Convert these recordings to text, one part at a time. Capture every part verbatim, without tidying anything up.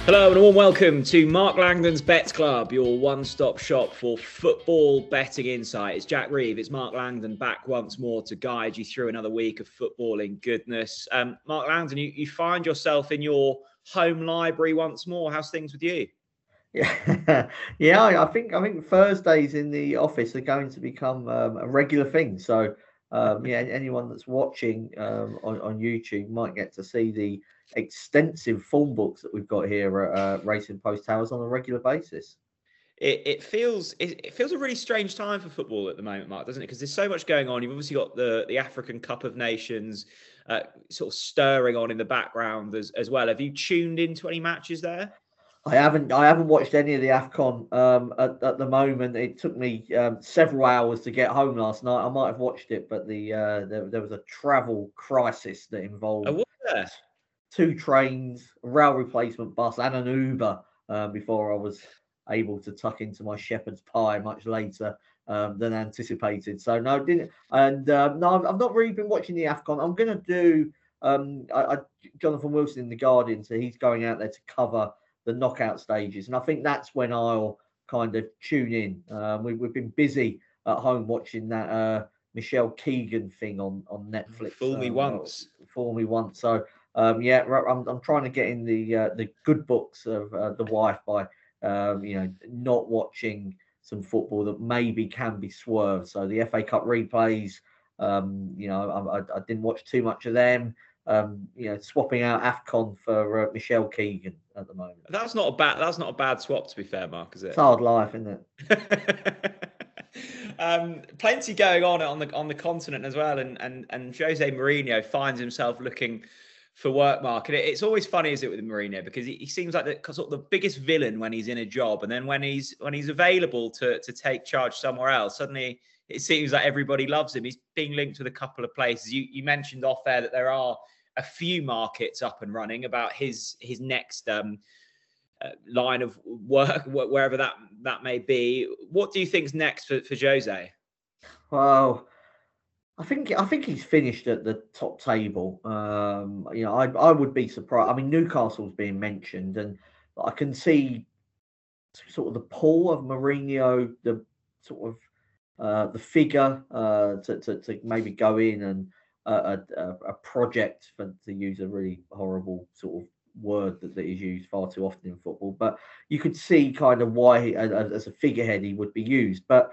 Hello and a warm welcome to Mark Langdon's Bets Club, your one-stop shop for football betting insight. It's Jack Reeve, it's Mark Langdon back once more to guide you through another week of footballing goodness. Um, Mark Langdon, you, you find yourself in your home library once more. How's things with you? Yeah, yeah. I I think I think Thursdays in the office are going to become um, a regular thing. So, um, yeah, anyone that's watching um, on on YouTube might get to see the extensive form books that we've got here at uh, Racing Post Towers on a regular basis. It, it feels it, it feels a really strange time for football at the moment, Mark, doesn't it? Because there's so much going on. You've obviously got the the African Cup of Nations uh, sort of stirring on in the background as, as well. Have you tuned into any matches there? I haven't I haven't watched any of the AFCON um, at, at the moment. It took me um, several hours to get home last night. I might have watched it, but the uh, there, there was a travel crisis that Oh, involved was there? two trains, a rail replacement bus, and an Uber uh, before I was able to tuck into my shepherd's pie much later um, than anticipated. So no, didn't. And um, no, I've, I've not really been watching the Afcon. I'm going to do um, I, I, Jonathan Wilson in the Guardian, so he's going out there to cover the knockout stages, and I think that's when I'll kind of tune in. Um, we, we've been busy at home watching that uh, Michelle Keegan thing on on Netflix. Fool me Um, uh, once. for me once. So um, yeah, I'm, I'm trying to get in the uh, the good books of uh, the wife by um, you know not watching some football that maybe can be swerved. So the F A Cup replays, um, you know, I, I, I didn't watch too much of them. Um, you know, swapping out AFCON for uh, Michelle Keegan at the moment. That's not a bad. That's not a bad swap, to be fair, Mark. Is It's it? hard life, isn't it? um, plenty going on on the on the continent as well, and and and Jose Mourinho finds himself looking for work, Mark. And it, it's always funny, is it, with Mourinho, because he, he seems like the sort of the biggest villain when he's in a job, and then when he's when he's available to to take charge somewhere else, suddenly it seems like everybody loves him. He's being linked with a couple of places. You you mentioned off there that there are a few markets up and running about his his next um, uh, line of work, wherever that that may be. What do you think's next for, for Jose? Well, I think I think he's finished at the top table. Um, you know, I I would be surprised. I mean, Newcastle's being mentioned, and I can see sort of the pull of Mourinho, the sort of uh, the figure uh, to, to to maybe go in and uh, a, a a project, for to use a really horrible sort of word that, that is used far too often in football. But you could see kind of why he, as, as a figurehead he would be used. But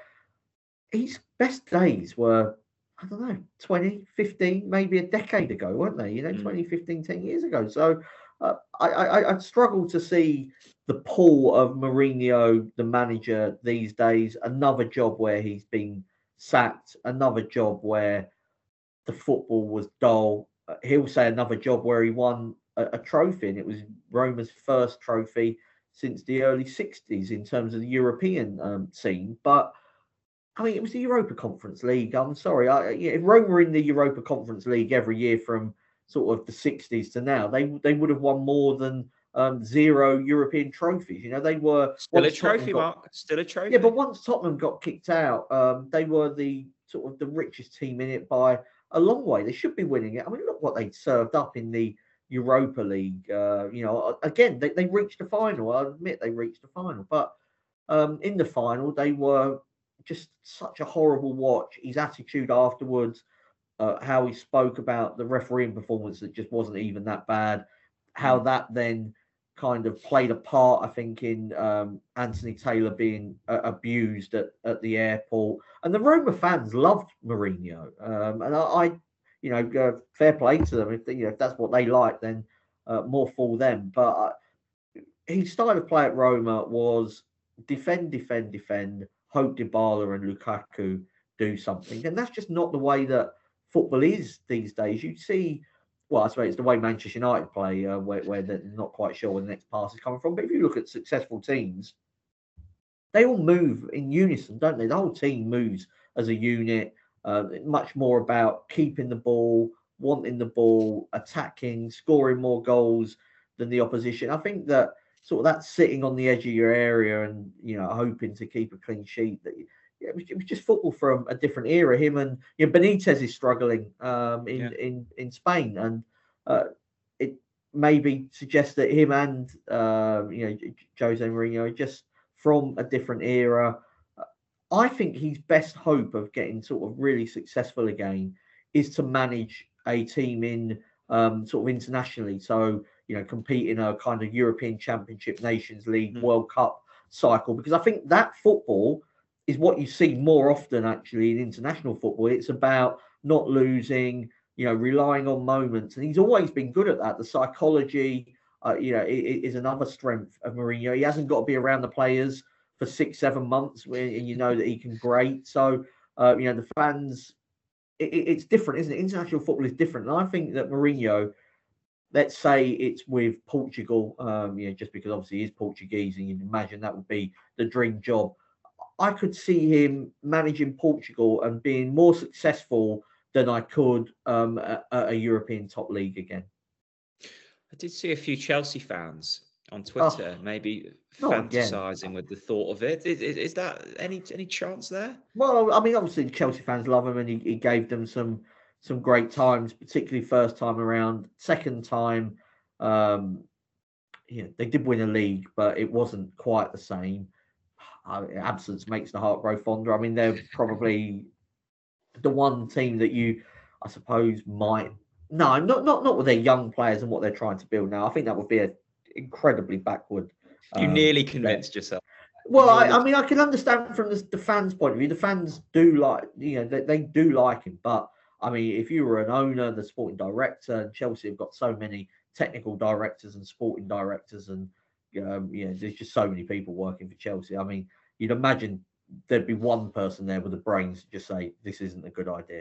his best days were, I don't know, twenty, fifteen, maybe a decade ago, weren't they? You know, mm. twenty, fifteen, ten years ago. So uh, I, I, I struggle to see the pull of Mourinho, the manager these days. Another job where he's been sacked, another job where the football was dull. Uh, he'll say another job where he won a, a trophy, and it was Roma's first trophy since the early sixties in terms of the European um, scene. But I mean, it was the Europa Conference League. I'm sorry. I, if Rome were in the Europa Conference League every year from sort of the sixties to now, they they would have won more than um, zero European trophies. You know, they were still a trophy, got, Mark. Still a trophy. Yeah, but once Tottenham got kicked out, um, they were the sort of the richest team in it by a long way. They should be winning it. I mean, look what they served up in the Europa League. Uh, you know, again, they, they reached the final. I admit they reached the final, but um, in the final they were just such a horrible watch. His attitude afterwards, uh, how he spoke about the refereeing performance that just wasn't even that bad, how mm. that then kind of played a part, I think, in um, Anthony Taylor being uh, abused at, at the airport. And the Roma fans loved Mourinho. Um, and I, I, you know, uh, fair play to them. If, they, you know, if that's what they like, then uh, more for them. But uh, his style of play at Roma was defend, defend, defend, hope Dybala and Lukaku do something. And that's just not the way that football is these days. You see, well, I suppose it's the way Manchester United play, uh, where, where they're not quite sure where the next pass is coming from. But if you look at successful teams, they all move in unison, don't they? The whole team moves as a unit, uh, much more about keeping the ball, wanting the ball, attacking, scoring more goals than the opposition. I think that sort of that sitting on the edge of your area and, you know, hoping to keep a clean sheet, that yeah, it, was, it was just football from a different era. Him and, you know, Benitez is struggling um, in, yeah. in in Spain, and uh, it maybe suggest that him and uh, you know Jose Mourinho are just from a different era. I think his best hope of getting sort of really successful again is to manage a team in um, sort of internationally. So, you know, compete in a kind of European Championship, Nations League, mm. World Cup cycle, because I think that football is what you see more often actually in international football. It's about not losing, you know, relying on moments. And he's always been good at that. The psychology, uh, you know, is, is another strength of Mourinho. He hasn't got to be around the players for six, seven months, when, and you know that he can grate. So, uh, you know, the fans, it, it's different, isn't it? International football is different. And I think that Mourinho, let's say it's with Portugal, um, you know, just because obviously he's Portuguese, and you'd imagine that would be the dream job. I could see him managing Portugal and being more successful than I could um, at, at a European top league again. I did see a few Chelsea fans on Twitter, oh, maybe fantasizing with the thought of it. Is, is, is that any any chance there? Well, I mean, obviously Chelsea fans love him, and he, he gave them some some great times, particularly first time around. Second time, um, you know, they did win a league, but it wasn't quite the same. Uh, absence makes the heart grow fonder. I mean, they're probably the one team that you, I suppose, might no, not not not with their young players and what they're trying to build now. I think that would be an incredibly backward. You um, nearly convinced bet. yourself. Well, I, I mean, I can understand from the, the fans' point of view. The fans do like, you know, they, they do like him. But I mean, if you were an owner, the sporting director, and Chelsea have got so many technical directors and sporting directors, and um, you know, there's just so many people working for Chelsea. I mean, you'd imagine there'd be one person there with the brains to just say this isn't a good idea.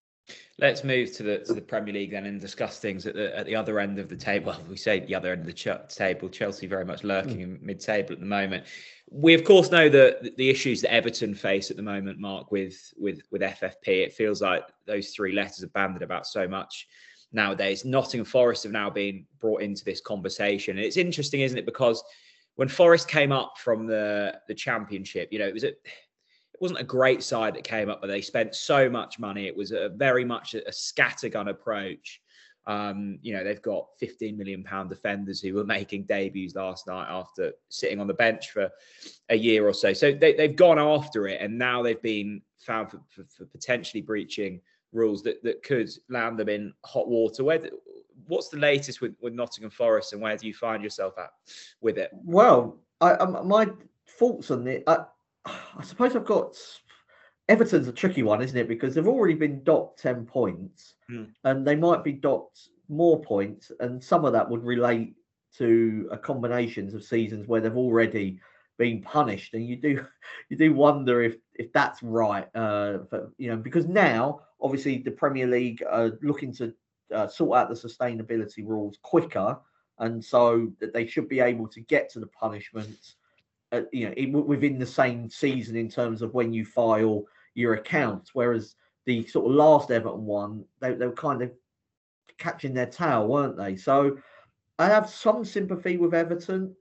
Let's move to the to the Premier League then and discuss things at the at the other end of the table. Well, we say the other end of the ch- table. Chelsea very much lurking mm. in mid-table at the moment. We of course know the the issues that Everton face at the moment, Mark, with with with F F P. It feels like those three letters are bandied about so much nowadays. Nottingham Forest have now been brought into this conversation, and it's interesting, isn't it? Because when Forest came up from the the Championship, you know, it was a It wasn't a great side that came up, but they spent so much money. It was a very much a, a scattergun approach. Um, you know, they've got fifteen million pound defenders who were making debuts last night after sitting on the bench for a year or so. So they, they've gone after it, and now they've been found for, for, for potentially breaching rules that, that could land them in hot water. Where, what's the latest with, with Nottingham Forest, and where do you find yourself at with it? Well, I, um, my thoughts on it, I, I suppose I've got Everton's a tricky one, isn't it? Because they've already been docked ten points, mm. and they might be docked more points, and some of that would relate to a combinations of seasons where they've already been punished, and you do you do wonder if if that's right, uh, for, you know, because now obviously the Premier League are looking to uh, sort out the sustainability rules quicker, and so that they should be able to get to the punishments. Uh, you know, it, within the same season in terms of when you file your accounts, whereas the sort of last Everton one, they, they were kind of catching their tail, weren't they? So I have some sympathy with Everton.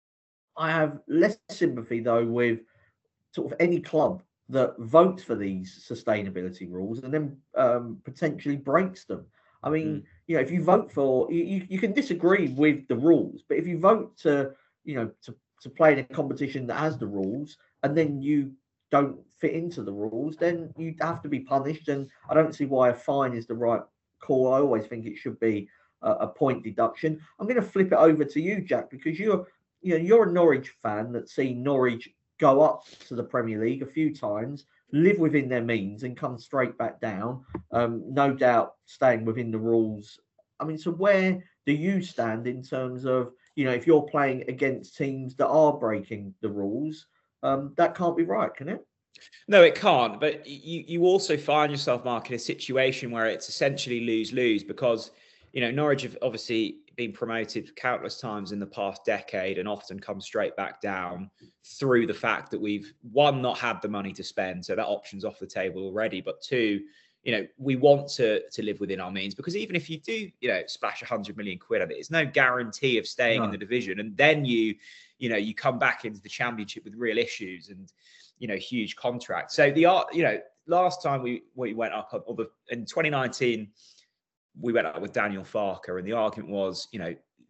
I have less sympathy, though, with sort of any club that votes for these sustainability rules and then um, potentially breaks them. I mean, mm. you know, if you vote for, you, you can disagree with the rules, but if you vote to, you know, to to play in a competition that has the rules, and then you don't fit into the rules, then you have to be punished. And I don't see why a fine is the right call. I always think it should be a, a point deduction. I'm going to flip it over to you, Jack, because you're, you know, you're a Norwich fan that's seen Norwich go up to the Premier League a few times, live within their means, and come straight back down. Um, no doubt staying within the rules. I mean, so where do you stand in terms of, you know, if you're playing against teams that are breaking the rules, um, that can't be right, can it? No, it can't. But you, you also find yourself, Mark, in a situation where it's essentially lose-lose because, you know, Norwich have obviously been promoted countless times in the past decade and often come straight back down through the fact that we've, one, not had the money to spend. So that option's off the table already. But two, you know, we want to to live within our means, because even if you do, you know, splash a hundred million quid at it, it's no guarantee of staying no. in the division. And then you, you know, you come back into the Championship with real issues and, you know, huge contracts. So the art, you know, last time we we went up, or the, in twenty nineteen, we went up with Daniel Farker, and the argument was, you know,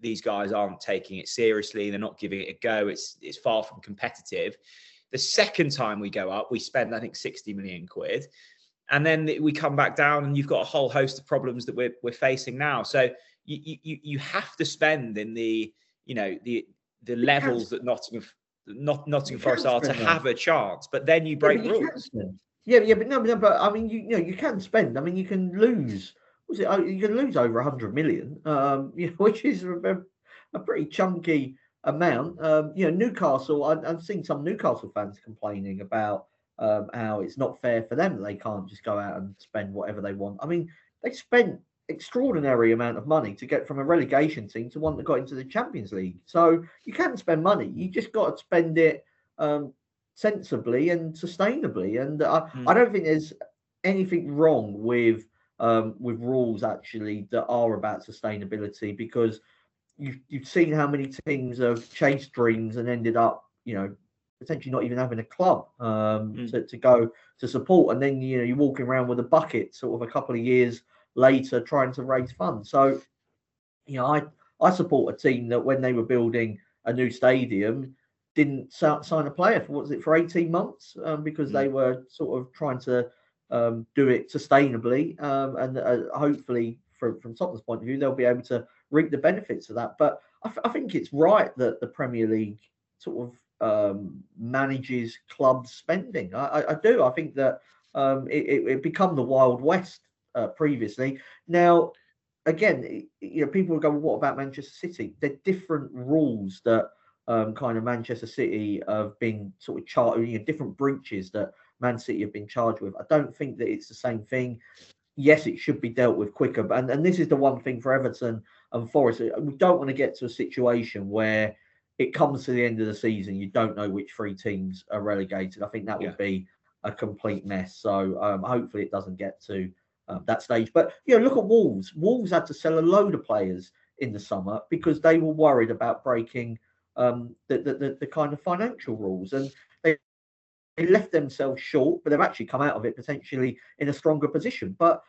these guys aren't taking it seriously. They're not giving it a go. It's it's far from competitive. The second time we go up, we spend, I think, sixty million quid. And then we come back down and you've got a whole host of problems that we're, we're facing now. So you, you, you have to spend in the, you know, the, the levels that Nottingham, not Nottingham Forest are to have a chance, but then you break yeah, you rules. Yeah, yeah, but no, no, but I mean, you, you know, you can spend. I mean, you can lose. Was it? You can lose over a hundred million, um, you know, which is a, a pretty chunky amount. Um, you know, Newcastle. I, I've seen some Newcastle fans complaining about um, how it's not fair for them that they can't just go out and spend whatever they want. I mean, they spent extraordinary amount of money to get from a relegation team to one that got into the Champions League. So you can spend money. You just got to spend it um, sensibly and sustainably. And I, mm. I don't think there's anything wrong with um, with rules actually that are about sustainability, because you've you've seen how many teams have chased dreams and ended up, you know, potentially not even having a club um, mm. to, to go to support, and then you know you're walking around with a bucket sort of a couple of years later trying to raise funds. So, you know, I I support a team that when they were building a new stadium didn't sign a player for, what was it, for eighteen months um, because mm. they were sort of trying to um, do it sustainably, um, and uh, hopefully from, from Tottenham's point of view they'll be able to reap the benefits of that. But I, th- I think it's right that the Premier League sort of um, manages club spending. I, I, I do. I think that um, it, it, it become the Wild West uh, previously. Now, again, you know, people will go, well, what about Manchester City? They're different rules that um, kind of Manchester City have been sort of charged, you know, different breaches that Man City have been charged with. I don't think that it's the same thing. Yes, it should be dealt with quicker. But, and, and this is the one thing for Everton and Forest. We don't want to get to a situation where it comes to the end of the season, you don't know which three teams are relegated. I think that would yeah. be a complete mess. So um, hopefully it doesn't get to uh, that stage. But, you know, look at Wolves. Wolves had to sell a load of players in the summer because they were worried about breaking um, the, the, the, the kind of financial rules. And they, they left themselves short, but they've actually come out of it potentially in a stronger position. But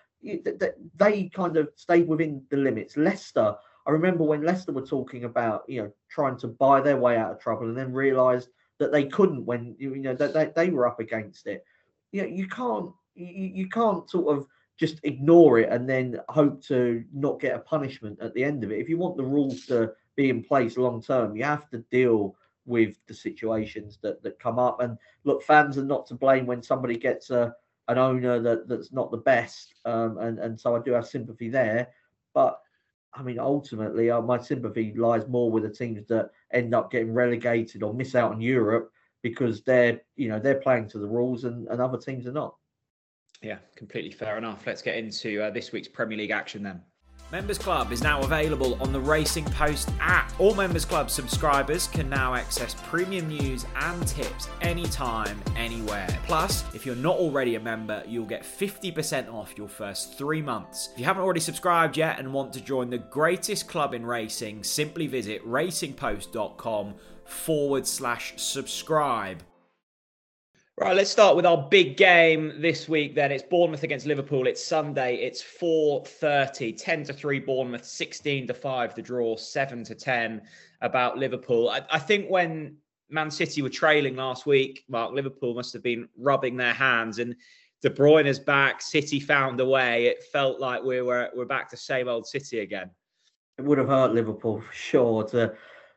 they kind of stayed within the limits. Leicester, I remember when Leicester were talking about, you know, trying to buy their way out of trouble and then realised that they couldn't when, you know, that they, they were up against it. You know, you can't, you, you can't sort of just ignore it and then hope to not get a punishment at the end of it. If you want the rules to be in place long term, you have to deal with the situations that, that come up. And look, fans are not to blame when somebody gets a an owner that, that's not the best. Um, and, and so I do have sympathy there. But I mean, ultimately, uh, my sympathy lies more with the teams that end up getting relegated or miss out on Europe because they're, you know, they're playing to the rules and, and other teams are not. Yeah, completely fair enough. Let's get into uh, this week's Premier League action then. Members Club is now available on the Racing Post app. All Members Club subscribers can now access premium news and tips anytime, anywhere. Plus, if you're not already a member, you'll get fifty percent off your first three months. If you haven't already subscribed yet and want to join the greatest club in racing, simply visit racingpost.com forward slash subscribe. Right, let's start with our big game this week then. It's Bournemouth against Liverpool. It's Sunday. It's four thirty, ten to three Bournemouth, sixteen to five the draw, seven to ten about Liverpool. I, I think when Man City were trailing last week, Mark, Liverpool must have been rubbing their hands, and De Bruyne's back, City found a way. It felt like we were we're back to same old City again. It would have hurt Liverpool for sure. To,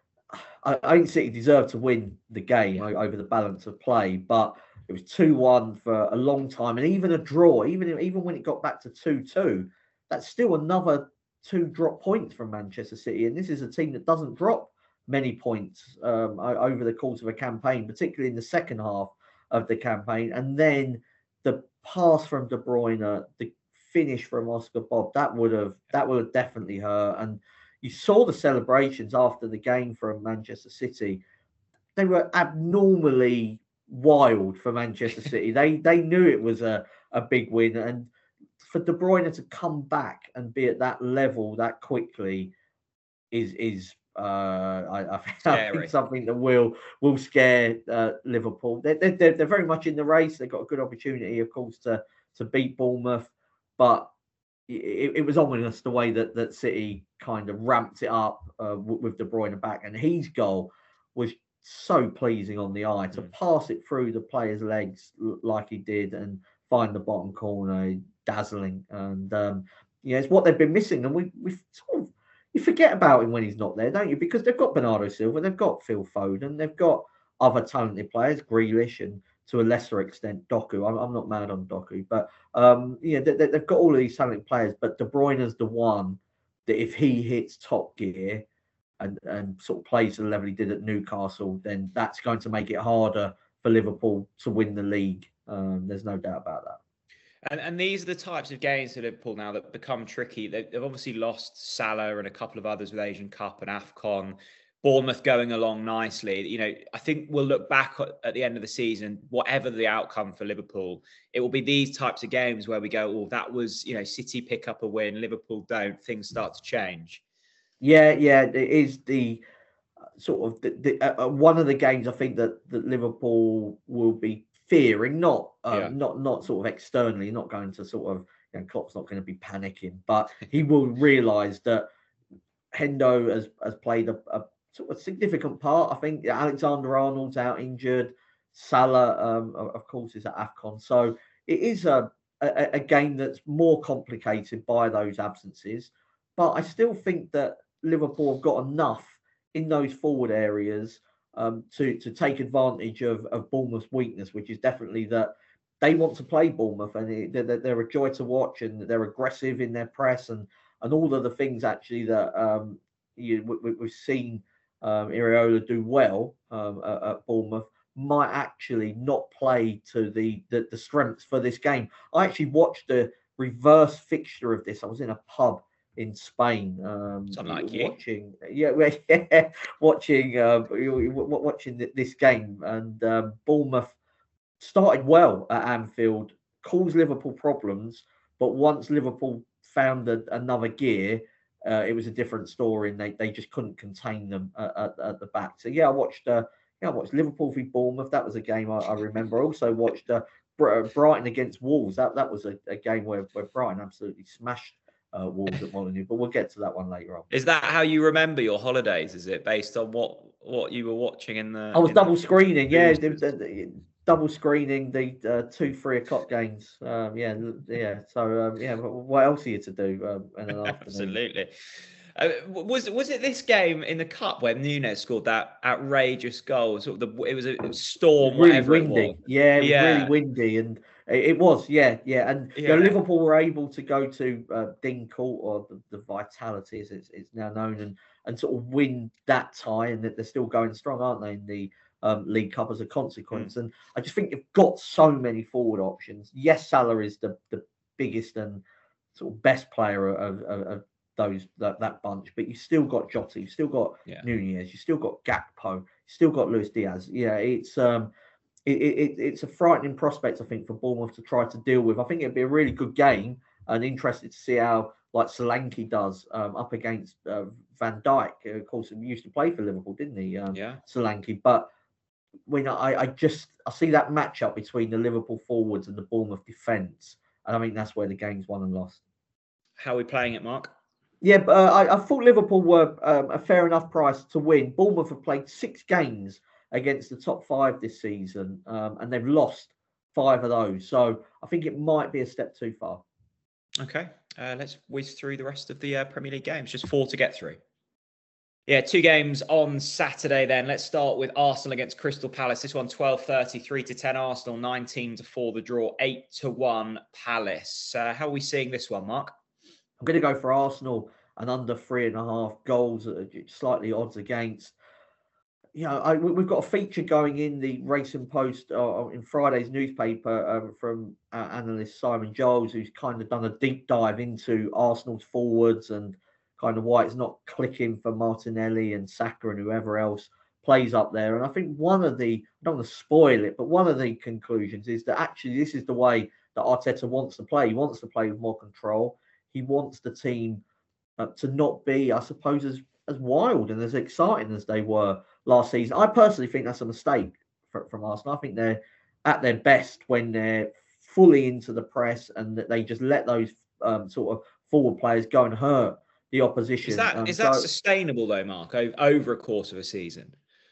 I, I think City deserved to win the game over the balance of play, but it was two one for a long time, and even a draw, even even when it got back to two two, that's still another two drop points from Manchester City. And this is a team that doesn't drop many points um, over the course of a campaign, particularly in the second half of the campaign. And then the pass from De Bruyne, the finish from Oscar Bob, that would have that would have definitely hurt. And you saw the celebrations after the game from Manchester City; they were abnormally wild for Manchester City. They they knew it was a, a big win, and for De Bruyne to come back and be at that level that quickly is is uh, I, I think something that will will scare uh, Liverpool. They're, they're they're very much in the race. They've got a good opportunity, of course, to to beat Bournemouth, but it, it was ominous the way that, that City kind of ramped it up uh, with De Bruyne back, and his goal was so pleasing on the eye to Mm. pass it through the player's legs like he did and find the bottom corner, dazzling. And um, yeah, it's what they've been missing, and we we sort of you forget about him when he's not there, don't you? Because they've got Bernardo Silva, they've got Phil Foden, they've got other talented players, Grealish, and to a lesser extent Doku. I'm, I'm not mad on Doku, but um, yeah, they, they've got all of these talented players. But De Bruyne is the one that if he hits top gear and, and sort of plays to the level he did at Newcastle, then that's going to make it harder for Liverpool to win the league. Um, there's no doubt about that. And and these are the types of games for Liverpool now that become tricky. They've, they've obviously lost Salah and a couple of others with Asian Cup and AFCON. Bournemouth going along nicely. You know, I think we'll look back at, at the end of the season, whatever the outcome for Liverpool, it will be these types of games where we go, oh, that was, you know, City pick up a win, Liverpool don't, things start to change. Yeah, yeah, it is the sort of the, the, uh, one of the games I think that, that Liverpool will be fearing, not um, yeah. not not sort of externally, not going to sort of, you know, Klopp's not going to be panicking, but he will realise that Hendo has, has played a, a sort of significant part. I think Alexander Arnold's out injured. Salah, um, of course, is at AFCON. So it is a, a, a game that's more complicated by those absences. But I still think that Liverpool have got enough in those forward areas um, to, to take advantage of, of Bournemouth's weakness, which is definitely that they want to play Bournemouth, and it, they're, they're a joy to watch, and they're aggressive in their press, and, and all of the things actually that um, you, we, we've seen Um, Iraola do well um, at, at Bournemouth might actually not play to the, the the strengths for this game. I actually watched a reverse fixture of this. I was in a pub in Spain, um, like watching, you. yeah, yeah, watching, uh, watching this game, and um, Bournemouth started well at Anfield, caused Liverpool problems, but once Liverpool found a, another gear. Uh, it was a different story, and they, they just couldn't contain them at, at, at the back. So yeah, I watched uh, yeah, I watched Liverpool v Bournemouth. That was a game I, I remember. I also watched uh, Brighton against Wolves. That that was a, a game where, where Brighton absolutely smashed uh, Wolves at Molineux. But we'll get to that one later on. Is that how you remember your holidays? Is it based on what what you were watching in the? I was in double the, screening. Yeah, the, the, the, double screening the uh, two three o'clock games. Um, yeah, yeah. So um, yeah, what else are you to do um, in an afternoon? Absolutely. Uh, was was it this game in the cup where Núñez scored that outrageous goal? Sort of the it was a storm, it was really whatever windy. it was. Yeah, it was yeah. really windy, and it, it was. Yeah, yeah. And yeah. You know, Liverpool were able to go to uh, Dean Court, or the, the Vitality as it's, it's now known, and and sort of win that tie, and that they're still going strong, aren't they, in the um, League Cup as a consequence? Mm. And I just think you've got so many forward options. Yes, Salah is the the biggest and sort of best player of, of, of those that, that bunch, but you still got Jota, you still got yeah. Núñez, you still got Gakpo, you still got Luis Diaz. Yeah, it's um, it, it, it's a frightening prospect, I think, for Bournemouth to try to deal with. I think it'd be a really good game, and interested to see how like Solanke does um, up against uh, Van Dijk. Of course, he used to play for Liverpool, didn't he? Um, yeah, Solanke. But when I, I just I see that matchup between the Liverpool forwards and the Bournemouth defence, and I think that's where the game's won and lost. How are we playing it, Mark? Yeah, but uh, I, I thought Liverpool were um, a fair enough price to win. Bournemouth have played six games against the top five this season, um, and they've lost five of those. So I think it might be a step too far. Okay, uh, let's whiz through the rest of the uh, Premier League games. Just four to get through. Yeah, two games on Saturday then. Let's start with Arsenal against Crystal Palace. This one, twelve thirty, three to ten Arsenal, nineteen to four the draw, eight to one Palace. Uh, how are we seeing this one, Mark? I'm going to go for Arsenal and under three and a half goals, slightly odds against. You know, I, we've got a feature going in the Racing Post uh, in Friday's newspaper um, from uh, analyst Simon Giles, who's kind of done a deep dive into Arsenal's forwards and kind of why it's not clicking for Martinelli and Saka and whoever else plays up there. And I think one of the, I don't want to spoil it, but one of the conclusions is that actually this is the way that Arteta wants to play. He wants to play with more control. He wants the team uh, to not be, I suppose, as, as wild and as exciting as they were last season. I personally think that's a mistake for, from Arsenal. I think they're at their best when they're fully into the press and that they just let those um, sort of forward players go and hurt the opposition. Is that um, is that so sustainable though, Mark, over, over a course of a season?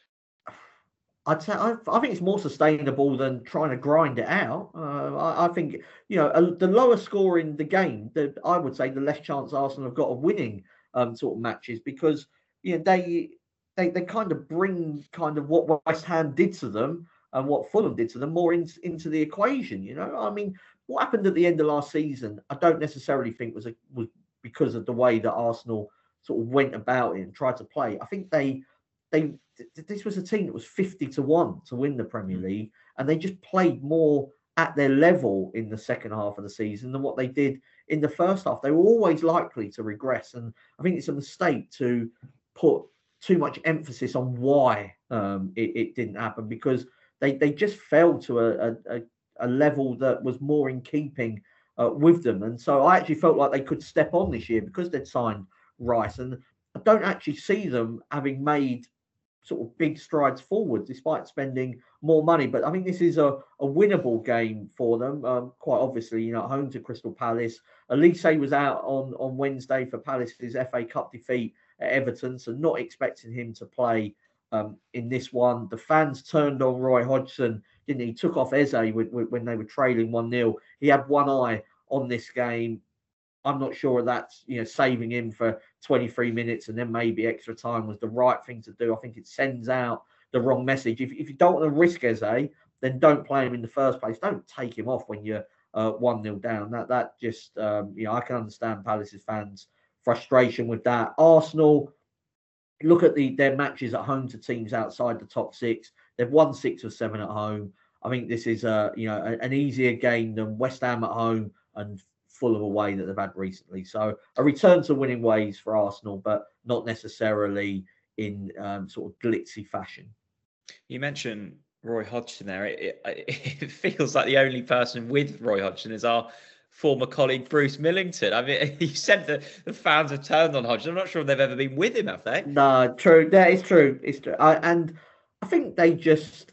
I'd say I, I think it's more sustainable than trying to grind it out. Uh, I, I think you know a, the lower score in the game, the, I would say the less chance Arsenal have got of winning um, sort of matches because you know they they they kind of bring kind of what West Ham did to them and what Fulham did to them more in, into the equation. You know, I mean, what happened at the end of last season, I don't necessarily think was a, was because of the way that Arsenal sort of went about it and tried to play. I think they they this was a team that was fifty to one to win the Premier League, and they just played more at their level in the second half of the season than what they did in the first half. They were always likely to regress, and I think it's a mistake to put too much emphasis on why um, it, it didn't happen because they, they just fell to a, a, a level that was more in keeping uh, with them. And so I actually felt like they could step on this year because they'd signed Rice, and I don't actually see them having made sort of big strides forward despite spending more money. But I think this is a, a winnable game for them. Um, quite obviously, you know, at home to Crystal Palace. Elise was out on, on Wednesday for Palace's F A Cup defeat at Everton, so not expecting him to play um, in this one. The fans turned on Roy Hodgson, didn't he? He took off Eze when, when they were trailing one nil. He had one eye on this game. I'm not sure that's, you know, saving him for twenty-three minutes and then maybe extra time was the right thing to do. I think it sends out the wrong message. If, if you don't want to risk Eze, then don't play him in the first place. Don't take him off when you're uh, one nil down. That that just, um, you know, I can understand Palace's fans' frustration with that. Arsenal, look at the their matches at home to teams outside the top six. They've won six or seven at home. I think this is a, you know, a, an easier game than West Ham at home and Fulham away that they've had recently. So a return to winning ways for Arsenal, but not necessarily in um, sort of glitzy fashion. You mentioned Roy Hodgson there. It, it, it feels like the only person with Roy Hodgson is our former colleague Bruce Millington. I mean, you said that the fans have turned on Hodgson. I'm not sure if they've ever been with him, have they? No, true. That is true. It's true. I, and I think they just,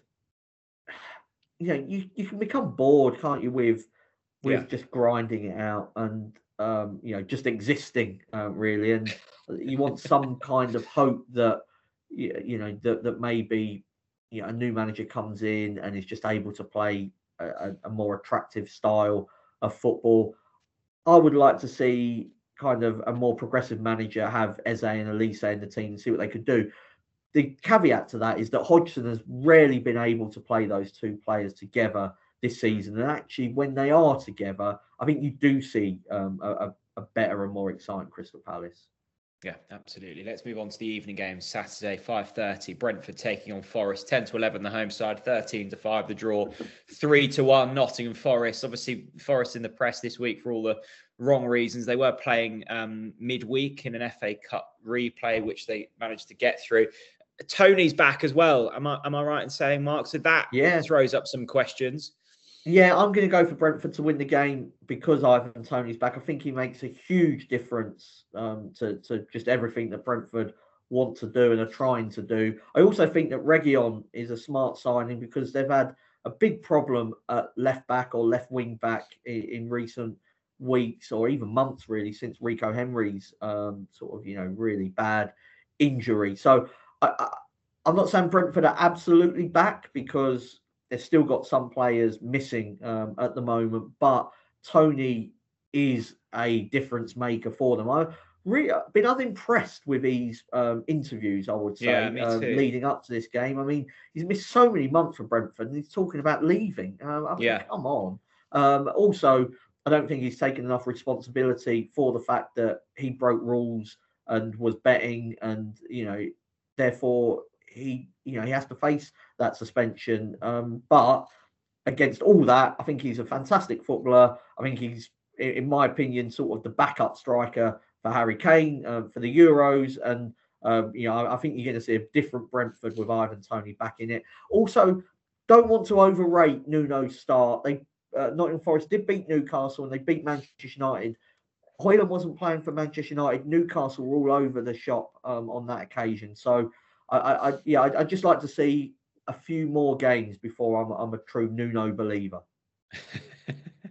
you know, you, you can become bored, can't you, with with yeah. just grinding it out and um, you know, just existing uh, really, and you want some kind of hope that you know that that maybe you know a new manager comes in and is just able to play a, a more attractive style of football. I would like to see kind of a more progressive manager have Eze and Elise in the team and see what they could do. The caveat to that is that Hodgson has rarely been able to play those two players together this season, and actually when they are together, I think you do see um, a, a better and more exciting Crystal Palace. Yeah, absolutely. Let's move on to the evening game. Saturday, five thirty, Brentford taking on Forest. ten to eleven the home side, thirteen to five the draw, three to one Nottingham Forest. Obviously Forest in the press this week for all the wrong reasons. They were playing um, midweek in an F A Cup replay, which they managed to get through. Tony's back as well. Am I am I right in saying, Mark? So that yeah. throws up some questions. Yeah, I'm going to go for Brentford to win the game because Ivan Toney's back. I think he makes a huge difference um, to, to just everything that Brentford want to do and are trying to do. I also think that Reguilon is a smart signing because they've had a big problem at left back or left wing back in, in recent weeks or even months, really, since Rico Henry's um, sort of, you know, really bad injury. So I, I, I'm not saying Brentford are absolutely back because they've still got some players missing um, at the moment, but Toney is a difference maker for them. I've really been unimpressed with his um, interviews, I would say, yeah, me um, too. leading up to this game. I mean, he's missed so many months from Brentford and he's talking about leaving. Um, I yeah. think, come on. Um, also, I don't think he's taken enough responsibility for the fact that he broke rules and was betting and, you know, therefore he, you know, he has to face that suspension. Um, but against all that, I think he's a fantastic footballer. I think he's, in my opinion, sort of the backup striker for Harry Kane uh, for the Euros. And, um, you know, I, I think you're going to see a different Brentford with Ivan Toney back in it. Also, don't want to overrate Nuno's start. They, uh, Nottingham Forest did beat Newcastle and they beat Manchester United. Hoyland wasn't playing for Manchester United. Newcastle were all over the shop um, on that occasion. So, I, I yeah, I'd, I'd just like to see a few more games before I'm, I'm a true Nuno believer.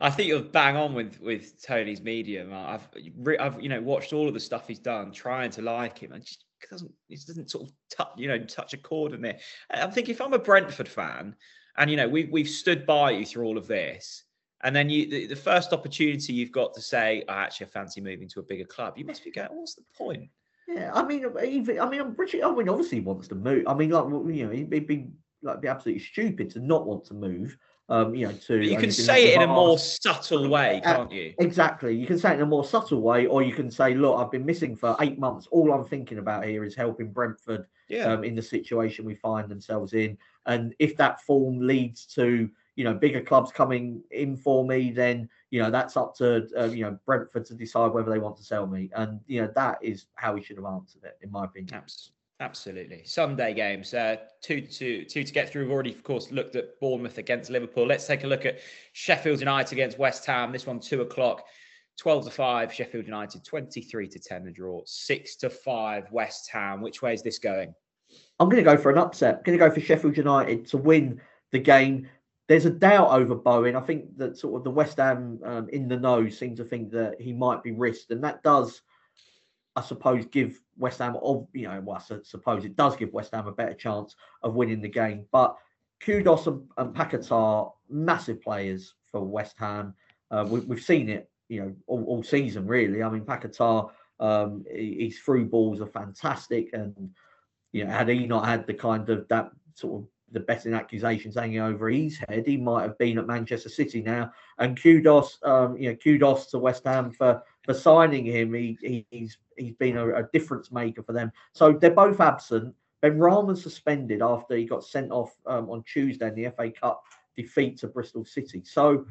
I think you're bang on with with Tony's medium. I've I've you know watched all of the stuff he's done, trying to like him, and just doesn't he doesn't sort of touch you know touch a chord in there. I'm thinking if I'm a Brentford fan, and you know we we've stood by you through all of this, and then you the, the first opportunity you've got to say, I actually fancy moving to a bigger club, you must be going, what's the point? Yeah, I mean, even I mean, I'm pretty. I mean, obviously he wants to move. I mean, like you know, it'd be like be absolutely stupid to not want to move. Um, you know, to but you can say it in a more subtle way, can't you? Exactly. You can say it in a more subtle way, or you can say, "Look, I've been missing for eight months. All I'm thinking about here is helping Brentford yeah. um, in the situation we find themselves in. And if that form leads to you know bigger clubs coming in for me, then you know that's up to uh, you know Brentford to decide whether they want to sell me. And you know that is how he should have answered it, in my opinion. Absolutely. Absolutely. Sunday games, uh, two to two to get through. We've already, of course, looked at Bournemouth against Liverpool. Let's take a look at Sheffield United against West Ham. This one, two o'clock, twelve to five. Sheffield United, twenty-three to ten. The draw, six to five. West Ham. Which way is this going? I'm going to go for an upset. I'm going to go for Sheffield United to win the game. There's a doubt over Bowen. I think that sort of the West Ham um, in the know seem to think that he might be risked, and that does, I suppose, give West Ham, you know, well, I suppose it does give West Ham a better chance of winning the game. But Kudus and, and Paquetá, massive players for West Ham. Uh, we, we've seen it, you know, all, all season, really. I mean, Paquetá, um, his through balls are fantastic. And, you know, had he not had the kind of that sort of the betting accusations hanging over his head, he might have been at Manchester City now. And Kudus, um, you know, Kudus to West Ham for for signing him. He, he he's he's been a, a difference maker for them. So they're both absent. Benrahma suspended after he got sent off um, on Tuesday in the F A Cup defeat to Bristol City. So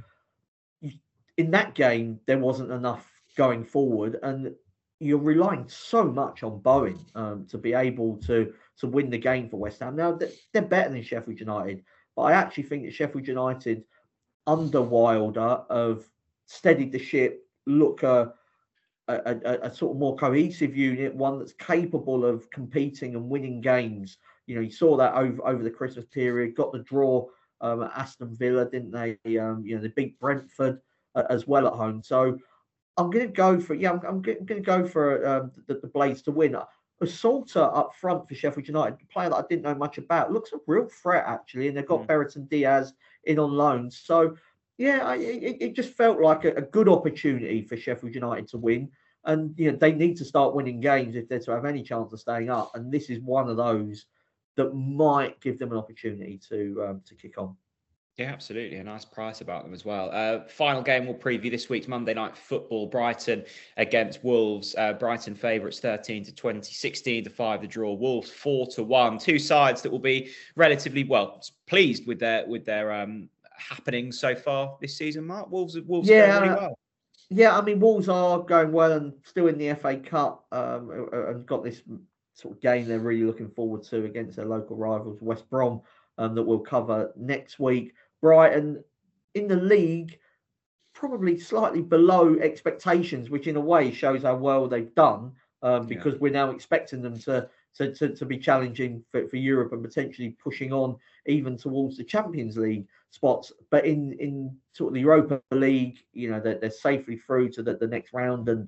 in that game, there wasn't enough going forward, and you're relying so much on Bowen um, to be able to to win the game for West Ham. Now, they're better than Sheffield United, but I actually think that Sheffield United, under Wilder, have steadied the ship, look a, a, a, a sort of more cohesive unit, one that's capable of competing and winning games. You know, you saw that over, over the Christmas period, got the draw um, at Aston Villa, didn't they? Um, you know, they beat Brentford uh, as well at home. So I'm going to go for, yeah, I'm, I'm going to go for um, the, the Blades to win. Salter up front for Sheffield United, a player that I didn't know much about, looks a real threat, actually. And they've got mm. Brereton Diaz in on loan. So, yeah, I, it, it just felt like a, a good opportunity for Sheffield United to win. And, you know, they need to start winning games if they're to have any chance of staying up. And this is one of those that might give them an opportunity to um, to kick on. Yeah, absolutely. A nice price about them as well. Uh, final game we'll preview this week's Monday Night Football. Brighton against Wolves. Uh, Brighton favourites thirteen to twenty, sixteen to five the draw. Wolves four to one. Two sides that will be relatively well pleased with their with their um, happenings so far this season. Mark, Wolves Wolves yeah, going really well. Yeah, I mean Wolves are going well and still in the F A Cup um, and got this sort of game they're really looking forward to against their local rivals West Brom um, that we'll cover next week. Brighton in the league, probably slightly below expectations, which in a way shows how well they've done um, because yeah. we're now expecting them to to, to, to be challenging for, for Europe and potentially pushing on even towards the Champions League spots. But in, in sort of the Europa League, you know, they're, they're safely through to the, the next round and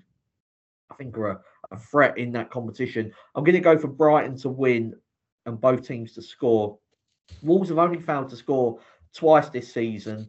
I think are a, a threat in that competition. I'm going to go for Brighton to win and both teams to score. Wolves have only failed to score twice this season,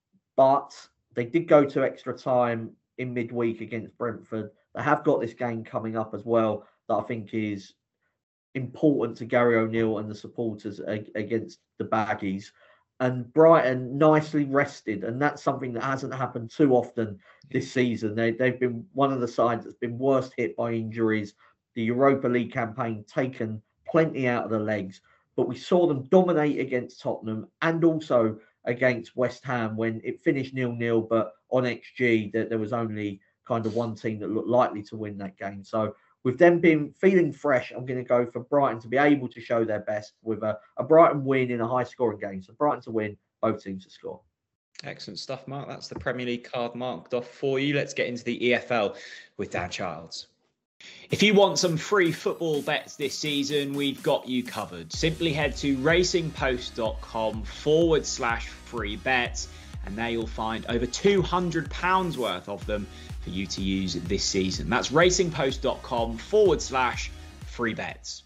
but they did go to extra time in midweek against Brentford. They have got this game coming up as well that I think is important to Gary O'Neill and the supporters against the Baggies. And Brighton nicely rested, and that's something that hasn't happened too often this season. They, they've been one of the sides that's been worst hit by injuries. The Europa League campaign taken plenty out of the legs. But we saw them dominate against Tottenham and also against West Ham when it finished nil nil. But on X G, there, there was only kind of one team that looked likely to win that game. So with them being feeling fresh, I'm going to go for Brighton to be able to show their best with a, a Brighton win in a high-scoring game. So Brighton to win, both teams to score. Excellent stuff, Mark. That's the Premier League card marked off for you. Let's get into the E F L with Dan Childs. If you want some free football bets this season, we've got you covered. Simply head to racingpost.com forward slash free bets and there you'll find over two hundred pounds worth of them for you to use this season. That's racingpost.com forward slash free bets.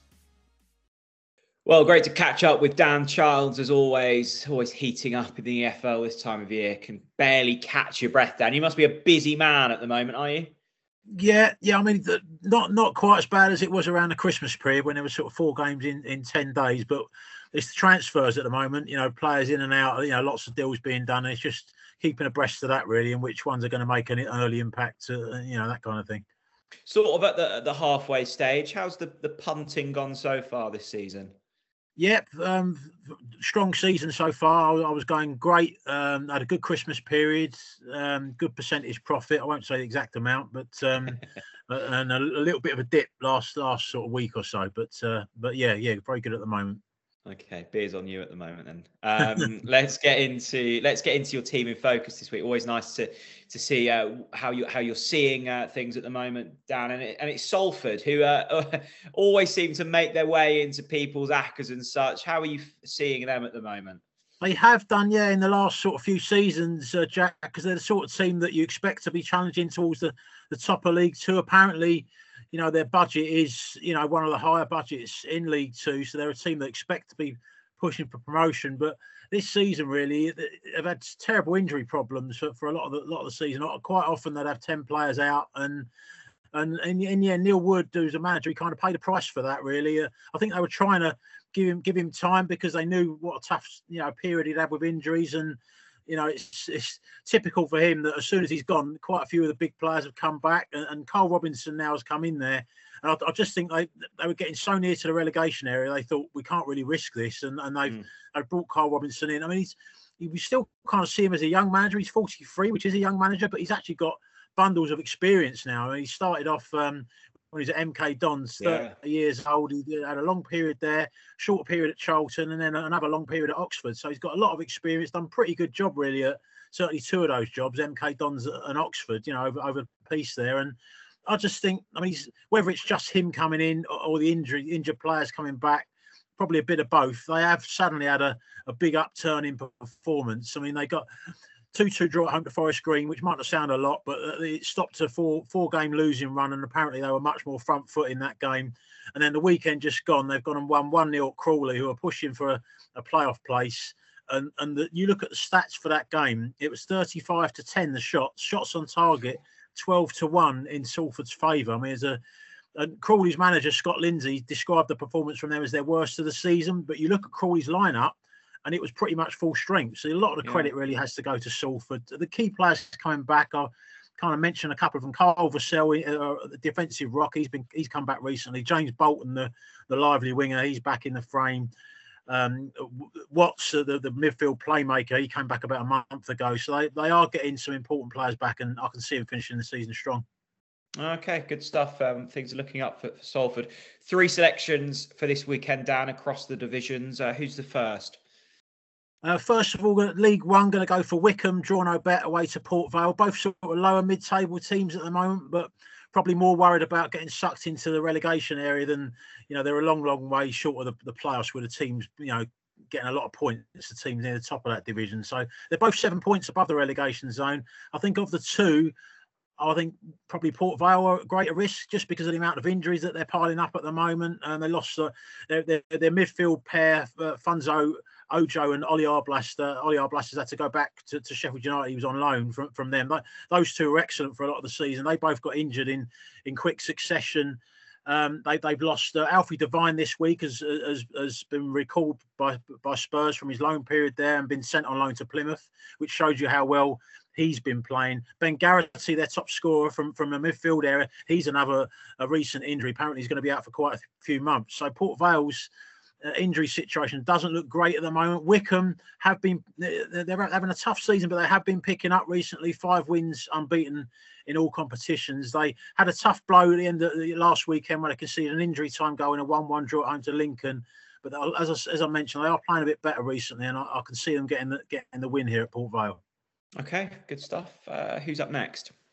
Well, great to catch up with Dan Childs as always. Always heating up in the E F L this time of year. Can barely catch your breath, Dan. You must be a busy man at the moment, are you? Yeah, yeah. I mean, the, not not quite as bad as it was around the Christmas period when there was sort of four games in, in ten days. But it's the transfers at the moment. You know, players in and out. You know, lots of deals being done. It's just keeping abreast of that really, and which ones are going to make an early impact. Uh, you know, that kind of thing. Sort of at the at the halfway stage. How's the the punting gone so far this season? Yep, um, strong season so far. I was going great. Um, had a good Christmas period, um, good percentage profit. I won't say the exact amount, but um, and a, a little bit of a dip last last sort of week or so. But uh, but yeah, yeah, very good at the moment. Okay, beers on you at the moment then. Um, let's get into let's get into your team in focus this week. Always nice to to see uh, how you how you're seeing uh, things at the moment, Dan. And it, and it's Salford who uh, always seem to make their way into people's acres and such. How are you seeing them at the moment? They have done, yeah, in the last sort of few seasons, uh, Jack, because they're the sort of team that you expect to be challenging towards the the top of League Two. Apparently, you know, their budget is, you know, one of the higher budgets in League Two. So they're a team that expect to be pushing for promotion. But this season, really, they've had terrible injury problems for, for a lot of the lot of the season. Quite often they'd have ten players out, and and and, and yeah, Neil Wood, who's a manager, he kind of paid a price for that. Really, uh, I think they were trying to give him give him time because they knew what a tough, you know, period he'd had with injuries. And you know, it's it's typical for him that as soon as he's gone, quite a few of the big players have come back, and, and Carl Robinson now has come in there. And I, I just think they they were getting so near to the relegation area, they thought we can't really risk this, and and they've mm. they've brought Carl Robinson in. I mean, he's we still kind of see him as a young manager. He's forty-three, which is a young manager, but he's actually got bundles of experience now. I mean, he started off um, when he was at M K Dons, thirty yeah. years old. He had a long period there, short period at Charlton, and then another long period at Oxford. So he's got a lot of experience, done a pretty good job really at certainly two of those jobs, M K Dons and Oxford, you know, over, over a piece there. And I just think, I mean, he's, whether it's just him coming in or, or the injury, injured players coming back, probably a bit of both. They have suddenly had a, a big upturn in performance. I mean, they got two two draw at home to Forest Green, which might not sound a lot, but it stopped a four four game losing run, and apparently they were much more front foot in that game. And then the weekend just gone, they've gone and won one nil at Crawley, who are pushing for a, a playoff place. And and the, you look at the stats for that game, it was thirty-five to ten the shots, shots on target, twelve to one in Salford's favour. I mean, there's a and Crawley's manager Scott Lindsay described the performance from them as their worst of the season. But you look at Crawley's lineup, and it was pretty much full strength. So a lot of the yeah. credit really has to go to Salford. The key players coming back, I'll kind of mention a couple of them. Carl Vassell, uh, the defensive rock, he's been he's come back recently. James Bolton, the the lively winger, he's back in the frame. Um, Watts, uh, the, the midfield playmaker, he came back about a month ago. So they, they are getting some important players back, and I can see them finishing the season strong. Okay, good stuff. Um, things are looking up for, for Salford. Three selections for this weekend, Dan, across the divisions. Uh, who's the first? Uh, first of all, League One, going to go for Wickham, draw no bet away to Port Vale. Both sort of lower mid-table teams at the moment, but probably more worried about getting sucked into the relegation area than, you know, they're a long, long way short of the, the playoffs with the teams, you know, getting a lot of points, the teams near the top of that division. So they're both seven points above the relegation zone. I think of the two, I think probably Port Vale are at greater risk just because of the amount of injuries that they're piling up at the moment. And they lost uh, their, their, their midfield pair, uh, Funzo Ojo and Ollie Arblaster. Ollie Arblaster's had to go back to, to Sheffield United. He was on loan from, from them. But those two were excellent for a lot of the season. They both got injured in, in quick succession. Um, they, they've lost uh, Alfie Devine this week, has, has has been recalled by by Spurs from his loan period there and been sent on loan to Plymouth, which shows you how well he's been playing. Ben Garrity, their top scorer from, from the midfield area, he's another a recent injury. Apparently he's going to be out for quite a few months. So Port Vale's uh, injury situation doesn't look great at the moment. Wickham have been, they're, they're having a tough season, but they have been picking up recently. Five wins unbeaten in all competitions. They had a tough blow at the end of the last weekend when they conceded an injury time goal in a one one draw at home to Lincoln. But as I, as I mentioned, they are playing a bit better recently, and I, I can see them getting the, getting the win here at Port Vale. Okay, good stuff. Uh, who's up next?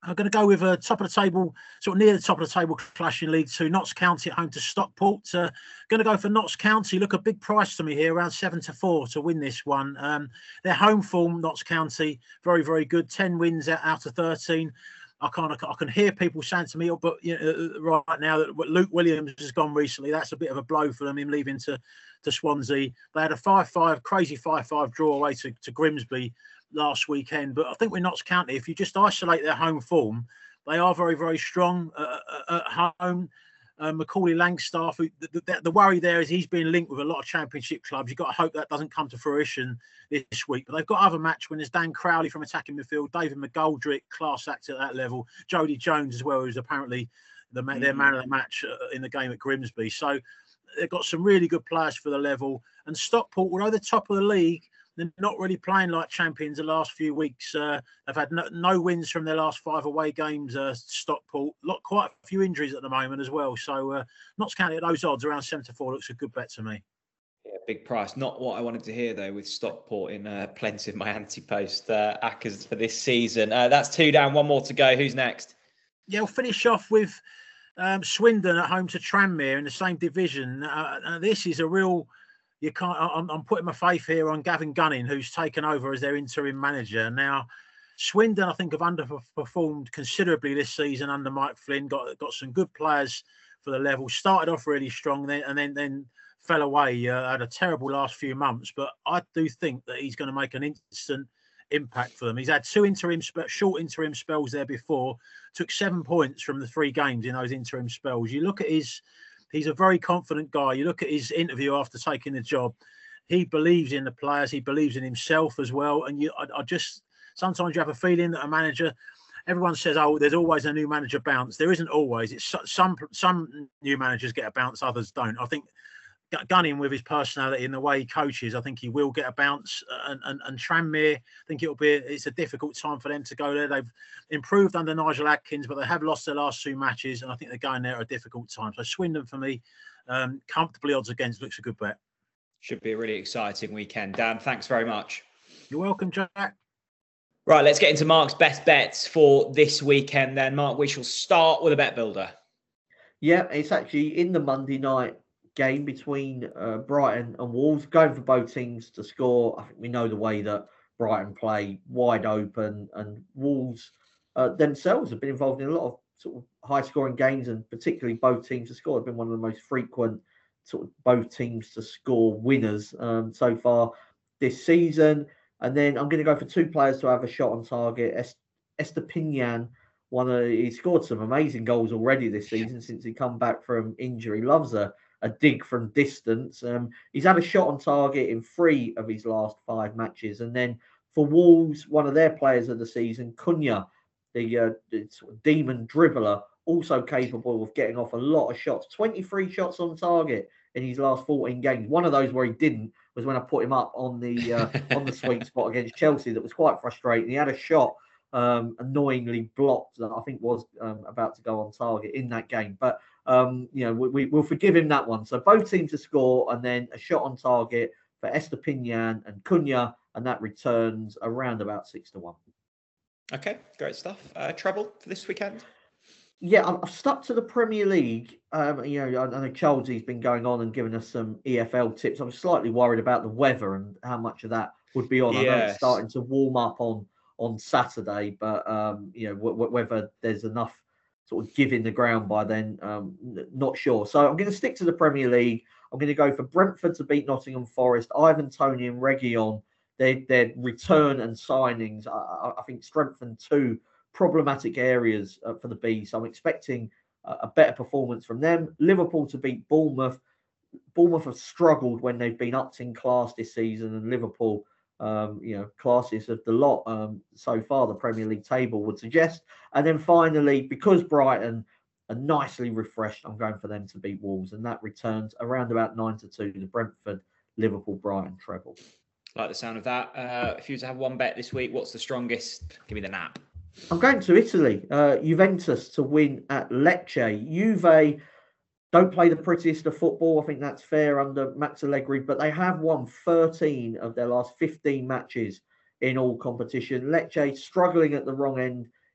I'm going to go with a top of the table, sort of near the top of the table clash in League Two. Notts County at home to Stockport. Uh, going to go for Notts County. Look, a big price to me here, around seven to four to win this one. Um, their home form, Notts County, very, very good. ten wins out, out of thirteen. I can't. I can hear people saying to me, oh, but you know, right now that Luke Williams has gone recently, that's a bit of a blow for them. Him leaving to to Swansea. They had a five five, crazy five five draw away to, to Grimsby last weekend. But I think with Notts County, if you just isolate their home form, they are very, very strong uh, at home. Uh, Macaulay Langstaff, who, the, the, the worry there is he's been linked with a lot of championship clubs. You've got to hope that doesn't come to fruition this week. But they've got other match winners. Dan Crowley from attacking midfield, David McGoldrick, class act at that level, Jody Jones as well, who's apparently the, mm. their man of the match uh, in the game at Grimsby. So they've got some really good players for the level. And Stockport, although they're top of the league, they're not really playing like champions the last few weeks. Uh, they've had no, no wins from their last five away games. Uh, Stockport, lot, quite a few injuries at the moment as well. So uh, Notts County at those odds, around seven to four, looks a good bet to me. Yeah, big price. Not what I wanted to hear, though, with Stockport in uh, plenty of my anti-post uh, Ackers for this season. Uh, that's two down, one more to go. Who's next? Yeah, we'll finish off with um, Swindon at home to Tranmere in the same division. Uh, uh, this is a real... You can't. I'm, I'm putting my faith here on Gavin Gunning, who's taken over as their interim manager. Now, Swindon, I think, have underperformed considerably this season under Mike Flynn. Got got some good players for the level. Started off really strong, then and then then fell away. Uh, had a terrible last few months, but I do think that he's going to make an instant impact for them. He's had two interim, short interim spells there before. Took seven points from the three games in those interim spells. You look at his. He's a very confident guy. You look at his interview after taking the job. He believes in the players. He believes in himself as well. And you, I, I just sometimes you have a feeling that a manager. Everyone says, "Oh, there's always a new manager bounce." There isn't always. It's some some new managers get a bounce, others don't. I think Gunning, with his personality and the way he coaches, I think he will get a bounce. And and, and Tranmere, I think it'll be. It's a difficult time for them to go there. They've improved under Nigel Adkins, but they have lost their last two matches, and I think they're going there at a difficult time. So Swindon for me, um, comfortably odds against, looks a good bet. Should be a really exciting weekend. Dan, thanks very much. You're welcome, Jack. Right, let's get into Mark's best bets for this weekend. Then, Mark, we shall start with a bet builder. Yeah, it's actually in the Monday night game between uh, Brighton and Wolves, going for both teams to score. I think we know the way that Brighton play, wide open, and Wolves uh, themselves have been involved in a lot of sort of high-scoring games, and particularly both teams to score have been one of the most frequent sort of both teams to score winners um, so far this season. And then I'm going to go for two players to have a shot on target. Est- Estepinian, one of, he scored some amazing goals already this season since he come back from injury. Loves a a dig from distance. Um, he's had a shot on target in three of his last five matches. And then for Wolves, one of their players of the season, Cunha, the, uh, the sort of demon dribbler, also capable of getting off a lot of shots. twenty-three shots on target in his last fourteen games. One of those where he didn't was when I put him up on the uh, on the sweet spot against Chelsea. That was quite frustrating. He had a shot um, annoyingly blocked that I think was um, about to go on target in that game. But Um, you know, we, we, we'll forgive him that one. So both teams to score, and then a shot on target for Estepinian and Cunha, and that returns around about six to one. Okay, great stuff. Uh, treble for this weekend? Yeah, I've stuck to the Premier League. Um, you know, I, I know Chelsea's been going on and giving us some E F L tips. I'm slightly worried about the weather and how much of that would be on. Yes. I know it's starting to warm up on on Saturday, but um, you know, w- w- whether there's enough sort of giving the ground by then, um, not sure. So I'm going to stick to the Premier League. I'm going to go for Brentford to beat Nottingham Forest. Ivan Toney and Reguilon, their, their return and signings, I, I think, strengthen two problematic areas uh, for the Bees. So I'm expecting a, a better performance from them. Liverpool to beat Bournemouth. Bournemouth have struggled when they've been upped in class this season, and Liverpool, Um, you know, classes of the lot um, so far, the Premier League table would suggest. And then finally, because Brighton are nicely refreshed, I'm going for them to beat Wolves, and that returns around about nine to two, the Brentford, Liverpool, Brighton treble. Like the sound of that. Uh, if you were to have one bet this week, what's the strongest? Give me the nap. I'm going to Italy. Uh, Juventus to win at Lecce. Juve don't play the prettiest of football. I think that's fair under Max Allegri, but they have won thirteen of their last fifteen matches in all competition. Lecce struggling at the wrong end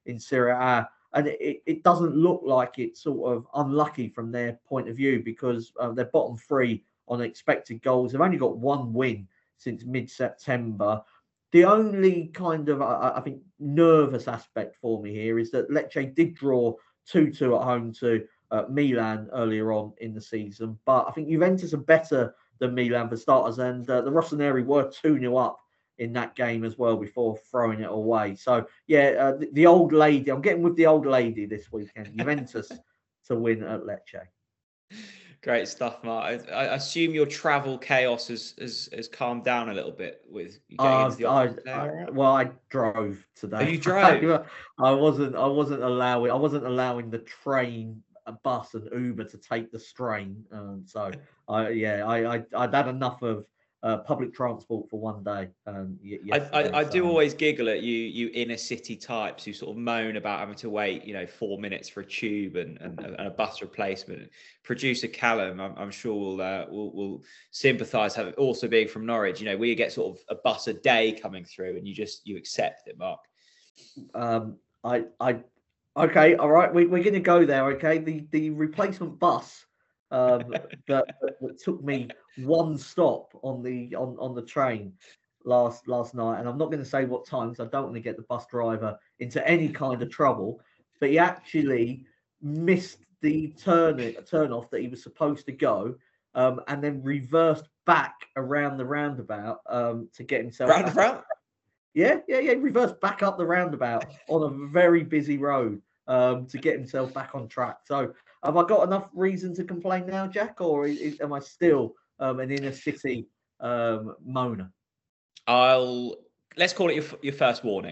in Serie A. And it, it doesn't look like it's sort of unlucky from their point of view, because uh, they're bottom three on expected goals. They've only got one win since mid-September. The only kind of, I, I think, nervous aspect for me here is that Lecce did draw two two at home to uh, Milan earlier on in the season. But I think Juventus are better than Milan for starters. And uh, the Rossoneri were two nil up in that game as well before throwing it away. So, yeah, uh, the, the old lady, I'm getting with the old lady this weekend, Juventus to win at Lecce. Great stuff, Mark. I, I assume your travel chaos has, has, has calmed down a little bit with you getting Uh, into the office I, now, I, right? well, I drove today. Oh, you drove? I wasn't. I wasn't allowing. I wasn't allowing the train, a bus, and Uber to take the strain. Um, so, I yeah, I, I I'd had enough of uh, public transport for one day. Um, y- I, yesterday, I, I so. do always giggle at you, you inner city types who sort of moan about having to wait, you know, four minutes for a tube and, and, and a bus replacement. Producer Callum, I'm, I'm sure will uh, will, will sympathise. Have also being from Norwich, you know, we get sort of a bus a day coming through, and you just you accept it, Mark. Um, I I okay, all right, we, we're going to go there. Okay, the the replacement bus um, that, that took me one stop on the on, on the train last last night, and I'm not going to say what time because I don't want to get the bus driver into any kind of trouble. But he actually missed the turn turn off that he was supposed to go, um, and then reversed back around the roundabout um, to get himself Roundabout. Yeah, yeah, yeah. Reversed back up the roundabout on a very busy road um, to get himself back on track. So, have I got enough reason to complain now, Jack, or is, am I still um, an inner city um, moaner? I'll let's call it your your first warning.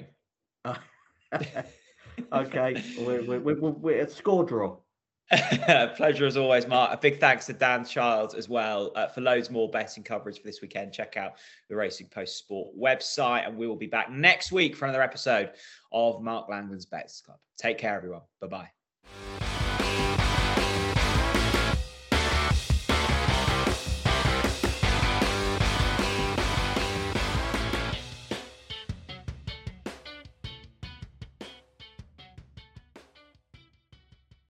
Okay, we're, we're, we're, we're a score draw. Pleasure as always, Mark. A big thanks to Dan Childs as well. Uh, for loads more betting coverage for this weekend, check out the Racing Post Sport website, and we will be back next week for another episode of Mark Langland's Bets Club. Take care, everyone. Bye-bye.